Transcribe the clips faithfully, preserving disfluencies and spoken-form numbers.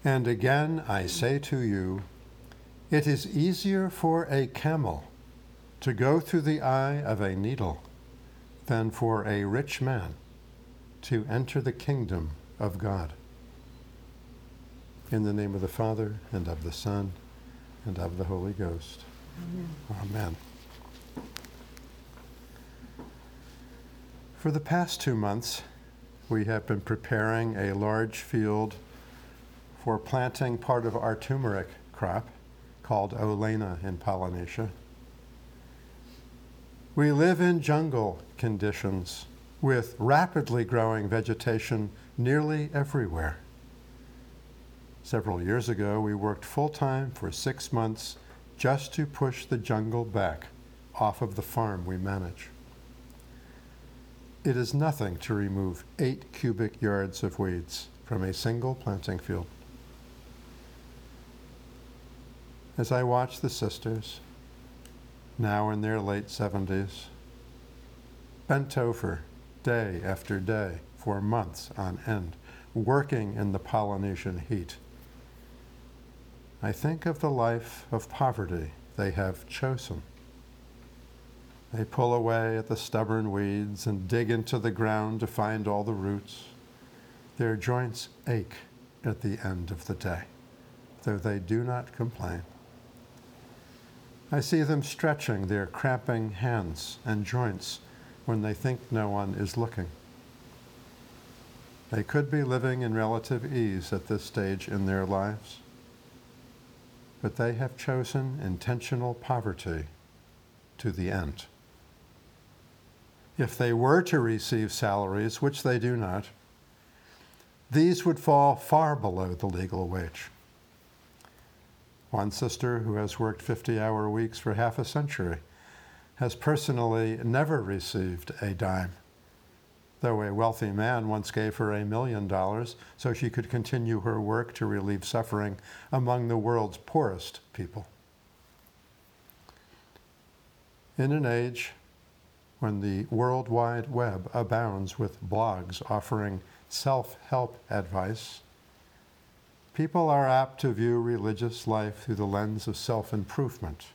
And again I say to you, it is easier for a camel to go through the eye of a needle than for a rich man to enter the kingdom of God. In the name of the Father, and of the Son, and of the Holy Ghost. Amen. Amen. For the past two months, we have been preparing a large field for planting part of our turmeric crop, called Olena in Polynesia. We live in jungle conditions with rapidly growing vegetation nearly everywhere. Several years ago, we worked full-time for six months just to push the jungle back off of the farm we manage. It is nothing to remove eight cubic yards of weeds from a single planting field. As I watch the sisters, now in their late seventies, bent over day after day for months on end, working in the Polynesian heat, I think of the life of poverty they have chosen. They pull away at the stubborn weeds and dig into the ground to find all the roots. Their joints ache at the end of the day, though they do not complain. I see them stretching their cramping hands and joints when they think no one is looking. They could be living in relative ease at this stage in their lives, but they have chosen intentional poverty to the end. If they were to receive salaries, which they do not, these would fall far below the legal wage. One sister, who has worked fifty-hour weeks for half a century, has personally never received a dime, though a wealthy man once gave her a million dollars so she could continue her work to relieve suffering among the world's poorest people. In an age when the World Wide Web abounds with blogs offering self-help advice, people are apt to view religious life through the lens of self-improvement.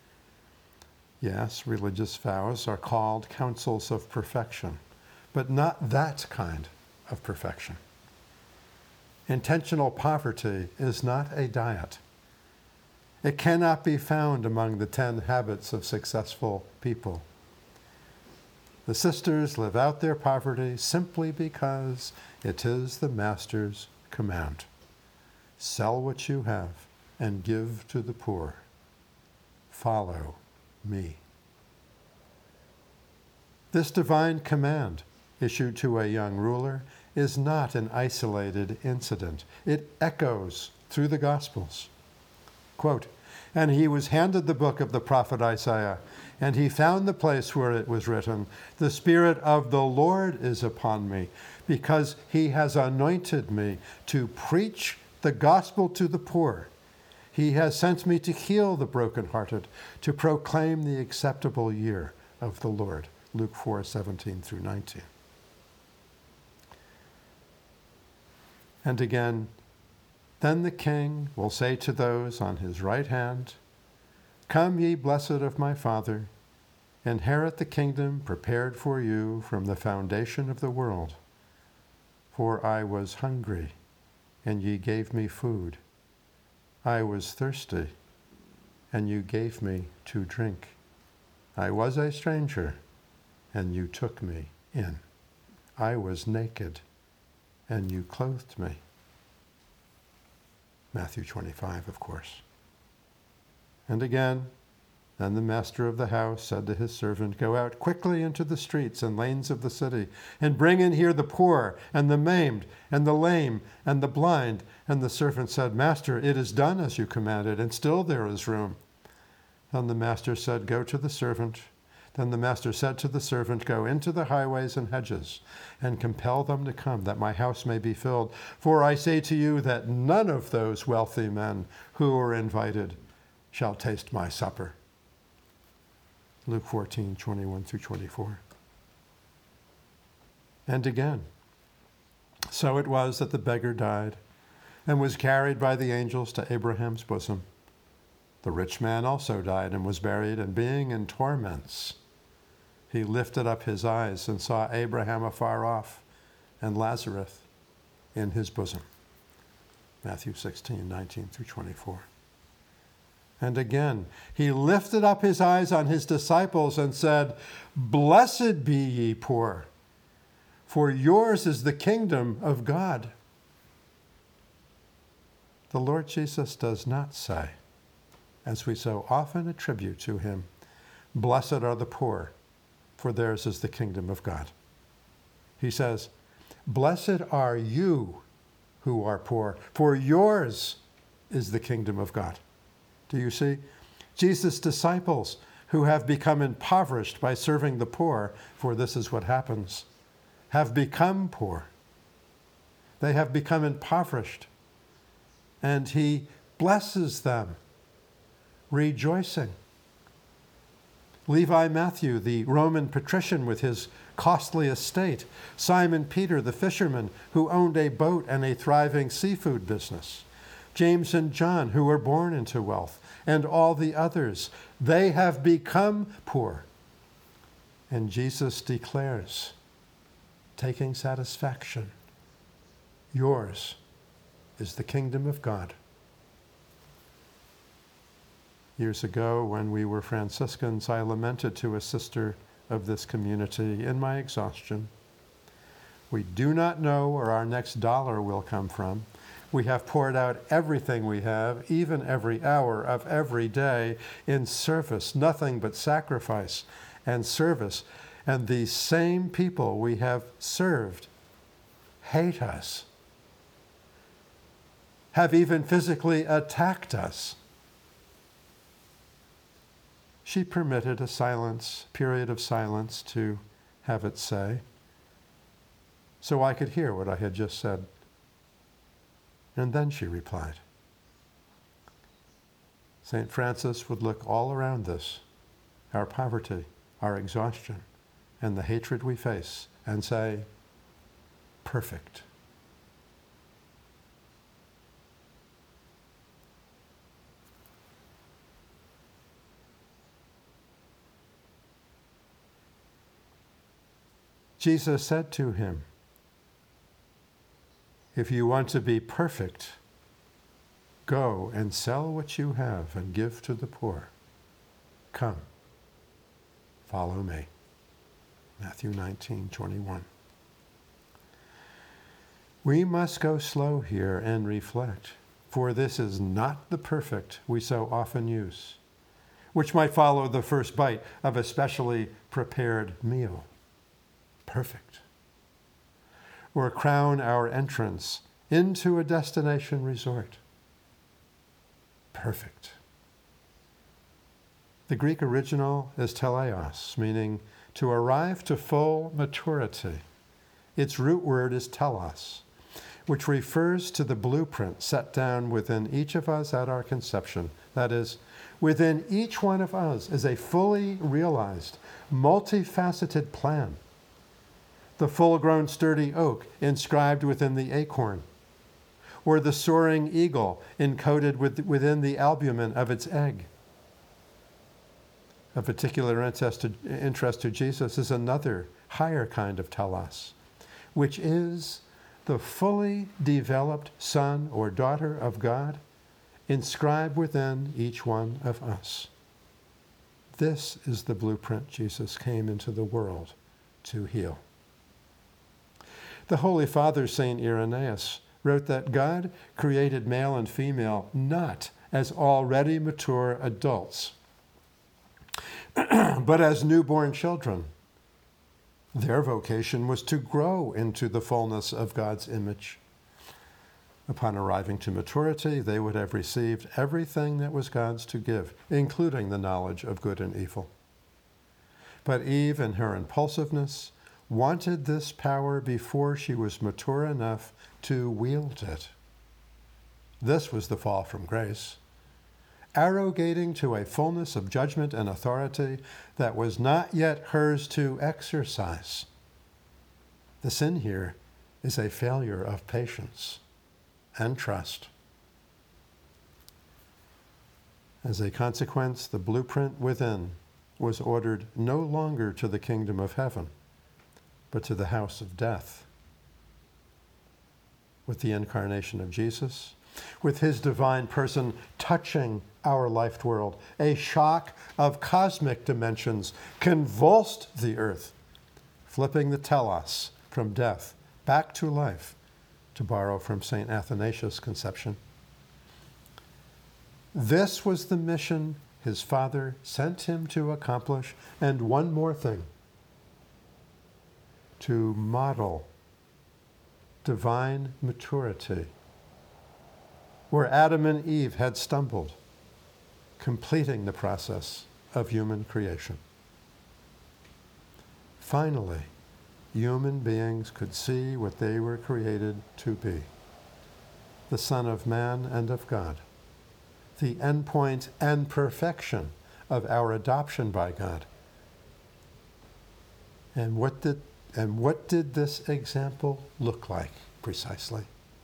Yes, religious vows are called counsels of perfection, but not that kind of perfection. Intentional poverty is not a diet. It cannot be found among the ten habits of successful people. The sisters live out their poverty simply because it is the Master's command. Sell what you have and give to the poor. Follow me. This divine command, issued to a young ruler, is not an isolated incident. It echoes through the Gospels. Quote, "And he was handed the book of the prophet Isaiah, and he found the place where it was written, 'The Spirit of the Lord is upon me, because he has anointed me to preach the gospel to the poor. He has sent me to heal the brokenhearted, to proclaim the acceptable year of the Lord.'" Luke four, seventeen through nineteen. And again, "Then the king will say to those on his right hand, 'Come, ye blessed of my Father, inherit the kingdom prepared for you from the foundation of the world. For I was hungry, and ye gave me food. I was thirsty, and you gave me to drink. I was a stranger, and you took me in. I was naked, and you clothed me.'" Matthew twenty-five, of course. And again, "Then the master of the house said to his servant, 'Go out quickly into the streets and lanes of the city, and bring in here the poor, and the maimed, and the lame, and the blind.' And the servant said, 'Master, it is done as you commanded, and still there is room.' Then the master said, 'Go to the servant.' Then the master said to the servant, 'Go into the highways and hedges, and compel them to come, that my house may be filled. For I say to you that none of those wealthy men who were invited shall taste my supper.'" Luke fourteen, twenty-one through twenty-four. And again, "So it was that the beggar died and was carried by the angels to Abraham's bosom. The rich man also died and was buried, and being in torments, he lifted up his eyes and saw Abraham afar off and Lazarus in his bosom. Matthew sixteen, nineteen through twenty-four. And again, he lifted up his eyes on his disciples and said, "Blessed be ye poor, for yours is the kingdom of God." The Lord Jesus does not say, as we so often attribute to him, "Blessed are the poor, for theirs is the kingdom of God." He says, "Blessed are you who are poor, for yours is the kingdom of God." Do you see? Jesus' disciples who have become impoverished by serving the poor, for this is what happens, have become poor. They have become impoverished. And he blesses them, rejoicing. Levi Matthew, the Roman patrician with his costly estate, Simon Peter, the fisherman who owned a boat and a thriving seafood business, James and John, who were born into wealth, and all the others, they have become poor. And Jesus declares, taking satisfaction, yours is the kingdom of God. Years ago, when we were Franciscans, I lamented to a sister of this community in my exhaustion, "We do not know where our next dollar will come from. We have poured out everything we have, even every hour of every day, in service, nothing but sacrifice and service. And these same people we have served hate us, have even physically attacked us." She permitted a silence, period of silence to have its say, so I could hear what I had just said. And then she replied. Saint Francis would look all around this, our poverty, our exhaustion, and the hatred we face, and say, "Perfect." Jesus said to him, "If you want to be perfect, go and sell what you have and give to the poor. Come, follow me." Matthew nineteen, twenty-one. We must go slow here and reflect, for this is not the perfect we so often use, which might follow the first bite of a specially prepared meal. Perfect. Or crown our entrance into a destination resort. Perfect. The Greek original is teleos, meaning to arrive to full maturity. Its root word is telos, which refers to the blueprint set down within each of us at our conception. That is, within each one of us is a fully realized, multifaceted plan. The full-grown sturdy oak inscribed within the acorn, or the soaring eagle encoded with, within the albumen of its egg. Of particular interest to, interest to Jesus is another higher kind of telos, which is the fully developed son or daughter of God inscribed within each one of us. This is the blueprint Jesus came into the world to heal. The Holy Father, Saint Irenaeus, wrote that God created male and female not as already mature adults, but as newborn children. Their vocation was to grow into the fullness of God's image. Upon arriving to maturity, they would have received everything that was God's to give, including the knowledge of good and evil. But Eve, in her impulsiveness, wanted this power before she was mature enough to wield it. This was the fall from grace, arrogating to a fullness of judgment and authority that was not yet hers to exercise. The sin here is a failure of patience and trust. As a consequence, the blueprint within was ordered no longer to the kingdom of heaven, but to the house of death. With the incarnation of Jesus, with his divine person touching our life world, a shock of cosmic dimensions convulsed the earth, flipping the telos from death back to life, to borrow from Saint Athanasius' conception. This was the mission his Father sent him to accomplish, and one more thing, to model divine maturity where Adam and Eve had stumbled, completing the process of human creation. Finally, human beings could see what they were created to be, the Son of Man and of God, the endpoint and perfection of our adoption by God. And what did, and what did this example look like precisely?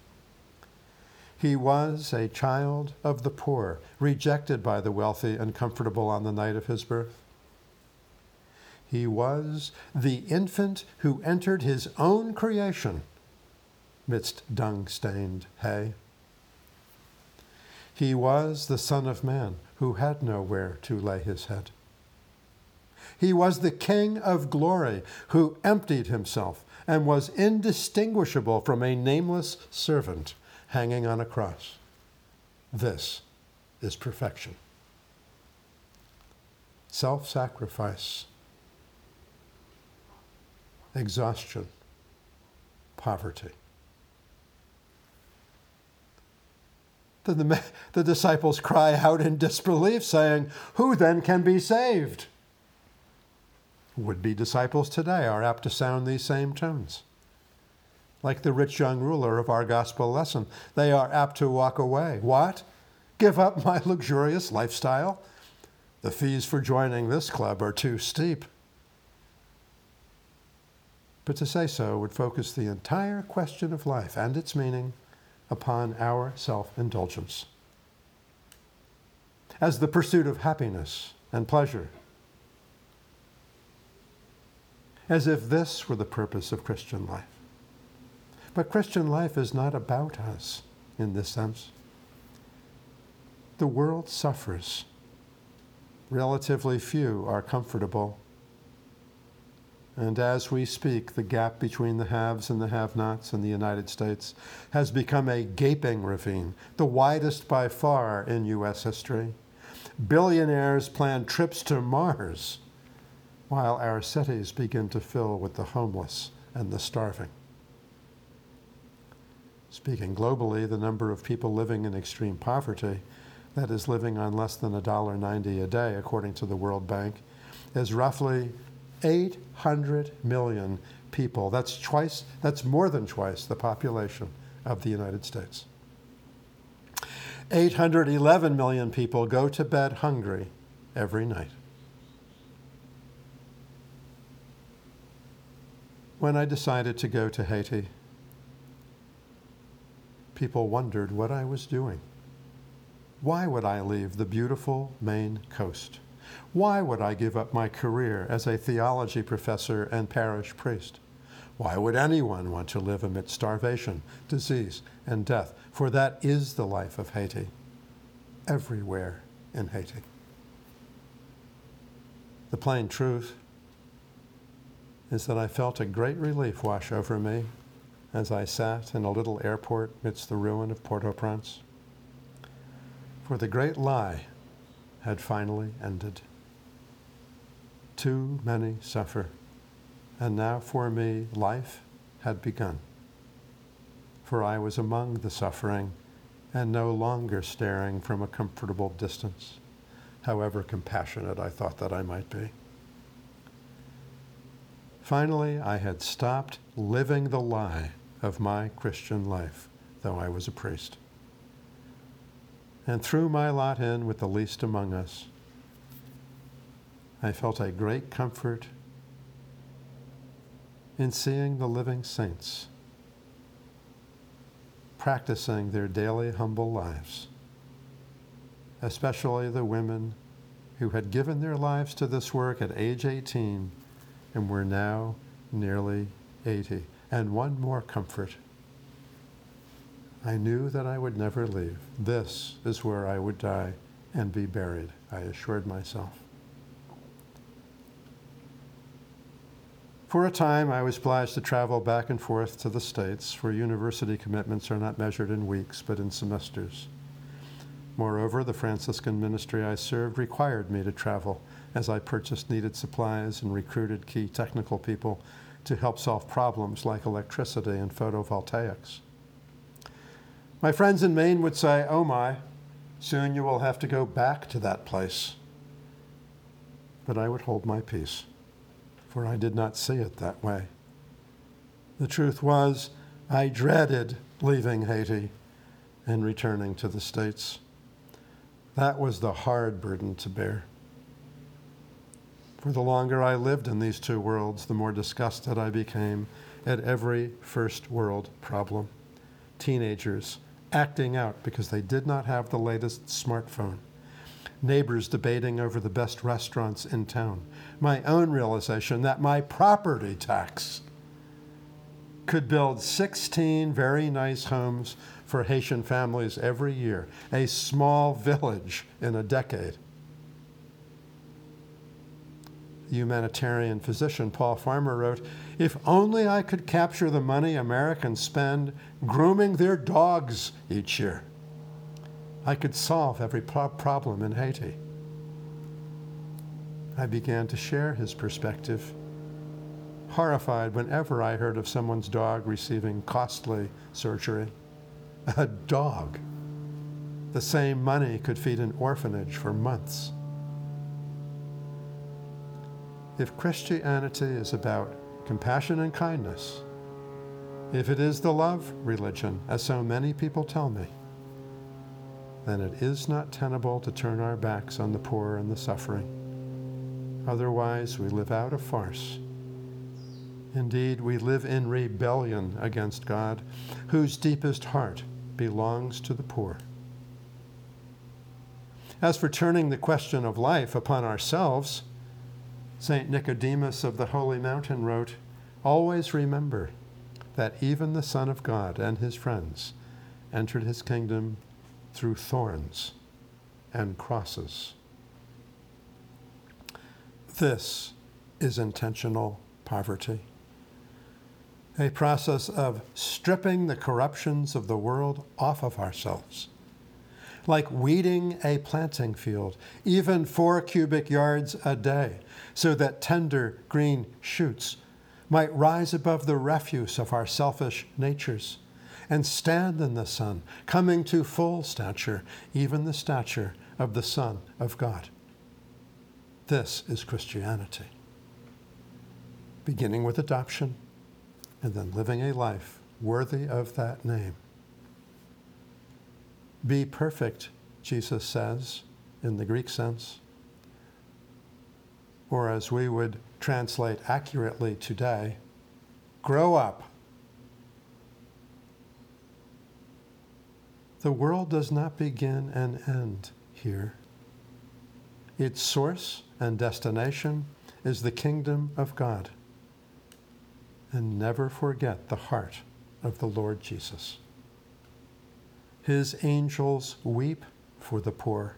He was a child of the poor, rejected by the wealthy and comfortable on the night of his birth. He was the infant who entered his own creation midst dung-stained hay. He was the Son of Man who had nowhere to lay his head. He was the King of glory who emptied himself and was indistinguishable from a nameless servant hanging on a cross. This is perfection. Self-sacrifice, exhaustion, poverty. Then the, the disciples cry out in disbelief, saying, "Who then can be saved?" Would-be disciples today are apt to sound these same tones. Like the rich young ruler of our gospel lesson, they are apt to walk away. What? Give up my luxurious lifestyle? The fees for joining this club are too steep. But to say so would focus the entire question of life and its meaning upon our self-indulgence as the pursuit of happiness and pleasure, as if this were the purpose of Christian life. But Christian life is not about us in this sense. The world suffers. Relatively few are comfortable. And as we speak, the gap between the haves and the have-nots in the United States has become a gaping ravine, the widest by far in U S history. Billionaires plan trips to Mars, while our cities begin to fill with the homeless and the starving. Speaking globally, the number of people living in extreme poverty, that is living on less than one dollar ninety a day, according to the World Bank, is roughly eight hundred million people. That's twice, that's more than twice the population of the United States. eight hundred eleven million people go to bed hungry every night. When I decided to go to Haiti, people wondered what I was doing. Why would I leave the beautiful Maine coast? Why would I give up my career as a theology professor and parish priest? Why would anyone want to live amid starvation, disease, and death? For that is the life of Haiti, everywhere in Haiti. The plain truth is that I felt a great relief wash over me as I sat in a little airport midst the ruin of Port-au-Prince. For the great lie had finally ended. Too many suffer, and now for me life had begun. For I was among the suffering and no longer staring from a comfortable distance, however compassionate I thought that I might be. Finally, I had stopped living the lie of my Christian life, though I was a priest, and threw my lot in with the least among us. I felt a great comfort in seeing the living saints practicing their daily humble lives, especially the women who had given their lives to this work at age eighteen and were now nearly eighty. And one more comfort. I knew that I would never leave. This is where I would die and be buried, I assured myself. For a time, I was obliged to travel back and forth to the States, where university commitments are not measured in weeks, but in semesters. Moreover, the Franciscan ministry I served required me to travel as I purchased needed supplies and recruited key technical people to help solve problems like electricity and photovoltaics. My friends in Maine would say, "Oh my, soon you will have to go back to that place." But I would hold my peace, for I did not see it that way. The truth was, I dreaded leaving Haiti and returning to the States. That was the hard burden to bear. For the longer I lived in these two worlds, the more disgusted I became at every first world problem. Teenagers acting out because they did not have the latest smartphone. Neighbors debating over the best restaurants in town. My own realization that my property tax could build sixteen very nice homes for Haitian families every year, a small village in a decade. The humanitarian physician Paul Farmer wrote, "If only I could capture the money Americans spend grooming their dogs each year, I could solve every pro- problem in Haiti." I began to share his perspective, horrified whenever I heard of someone's dog receiving costly surgery. A dog. The same money could feed an orphanage for months. If Christianity is about compassion and kindness, if it is the love religion, as so many people tell me, then it is not tenable to turn our backs on the poor and the suffering. Otherwise, we live out a farce. Indeed, we live in rebellion against God, whose deepest heart belongs to the poor. As for turning the question of life upon ourselves, Saint Nicodemus of the Holy Mountain wrote, "Always remember that even the Son of God and his friends entered his kingdom through thorns and crosses." This is intentional poverty, a process of stripping the corruptions of the world off of ourselves, like weeding a planting field, even four cubic yards a day, so that tender green shoots might rise above the refuse of our selfish natures and stand in the sun, coming to full stature, even the stature of the Son of God. This is Christianity. Beginning with adoption and then living a life worthy of that name. Be perfect, Jesus says, in the Greek sense, or as we would translate accurately today, grow up. The world does not begin and end here. Its source and destination is the kingdom of God. And never forget the heart of the Lord Jesus. His angels weep for the poor.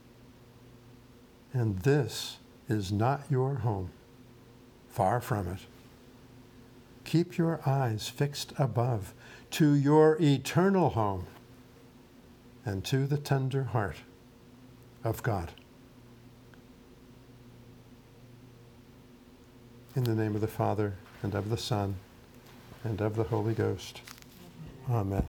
And this is not your home. Far from it. Keep your eyes fixed above to your eternal home and to the tender heart of God. In the name of the Father, and of the Son, and of the Holy Ghost. Amen.